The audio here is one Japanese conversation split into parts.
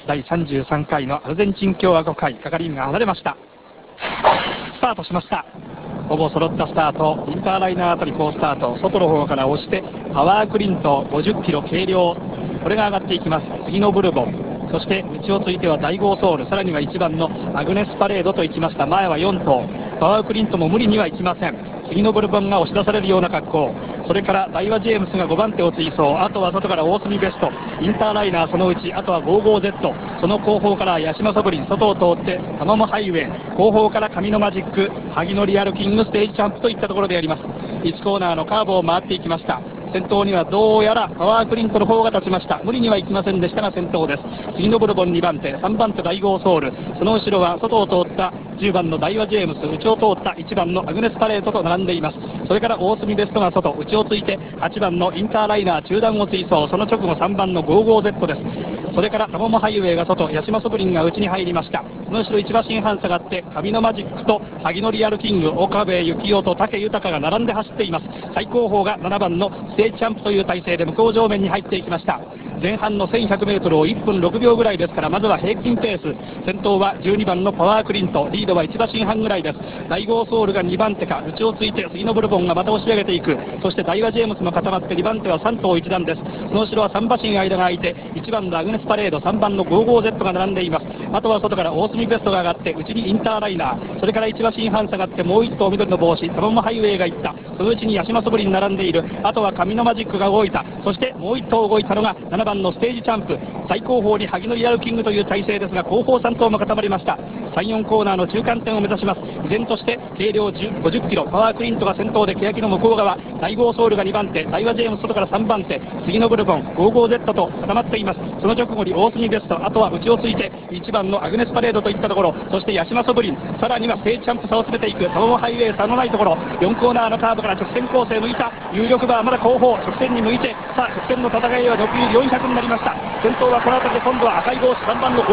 第33回のアルゼンチン共和国杯、係員が離れました。スタートしました。ほぼ揃ったスタート。インターライナーあたり好スタート。外の方から押してパワークリント50キロ軽量、これが上がっていきます。次のブルボン、そして内をついては大豪ソウル、さらには1番のアグネスパレードといきました。前は4頭、パワークリントも無理にはいきません。次のブルボンが押し出されるような格好、それからダイワジェームスが5番手を追走、あとは外から大隅ベスト、インターライナーそのうち、あとは 55Z、 その後方からヤシマソブリン、外を通ってタマモハイウェイ、後方から紙のマジック、萩のリアルキング、ステージチャンプといったところであります。1コーナーのカーブを回っていきました。先頭にはどうやらパワークリントの方が立ちました。無理にはいきませんでしたが先頭です。次のブルボン2番手、3番手大豪ソウル、その後ろは外を通った10番のダイワジェームス、内を通った1番のアグネスパレードと並んでいます。それから大隅ベストが外、内をついて8番のインターライナー中段を追走、その直後3番の 55Z です。それからタモモハイウェイが外、ヤシマソブリンが内に入りました。その後ろ1馬身半下がって紙のマジックと萩のリアルキング、岡部幸男と武豊が並んで走っています。最高峰が7番のステージチャンプという体勢で向こう上面に入っていきました。前半の 1100m を1分6秒ぐらいですから、まずは平均ペース。先頭は12番のパワークリント、リードは1馬身半ぐらいです。大豪ソウルが2番手か、内をついて次のブルボンがまた押し上げていく。そしてダイワジェームスも固まって2番手は3頭1段です。その後ろは3馬身間が空いて1番のアグネスパレード、3番の 55Z が並んでいます。あとは外から大隅ベストが上がって内にインターライナー、それから1馬身半下がってもう1頭緑の帽子タマモハイウェイがいった。そのうちにヤシマソブリン並んでいる。あとは紙のマジックが動いた。そしてもう1頭動いたのが7番のステージチャンプ、最高峰に萩のリアルキングという体勢ですが、後方3頭も固まりました。3、4コーナーの中間点を目指します。依然として軽量50キロ、パワークリントが先頭で、欅の向こう側大豪ソウルが2番手、ダイワジェームス外から3番手、次のブルボン 55Z と固まっています。その直後に大隅ベスト、あとは内をついて1番のアグネスパレードといったところ、そしてヤシマソブリン、さらにはステージチャンプ差を詰めていくタモモハイウェイ、差のないところ、4コーナーのカーブから直線コースへ向いた。有力馬はまだ後方直線に向いて、さあ直線の戦いは残り400になりました。先頭はこの辺りで今度は赤い帽子3番の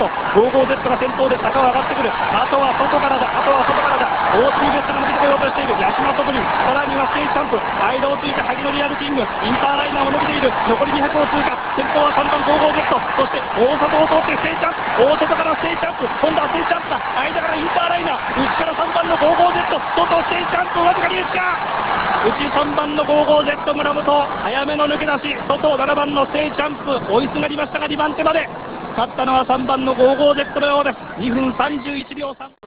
55Z が先頭で坂を上がってくる。あとは外からだ、大隅ベストが抜けてこようとしている。ヤシマソブリン、さらにはステージチャンプ、間をついて萩のリアルキング、インターライナーも伸びている。残り200を通過、先頭は3番 55Z、 そして大外を通ってステージチャンプ、大外からステージチャンプ、今度はステージチャンプだ、間からインターライナー、内から3番の 55Z、 外ステージチャンプ、わずかに内か、内3番の 55Z 村本、早めの抜け出し、外7番のステージチャンプ追いすがりましたが2番手まで。勝ったのは3番の 55Z のようです。2分31秒3。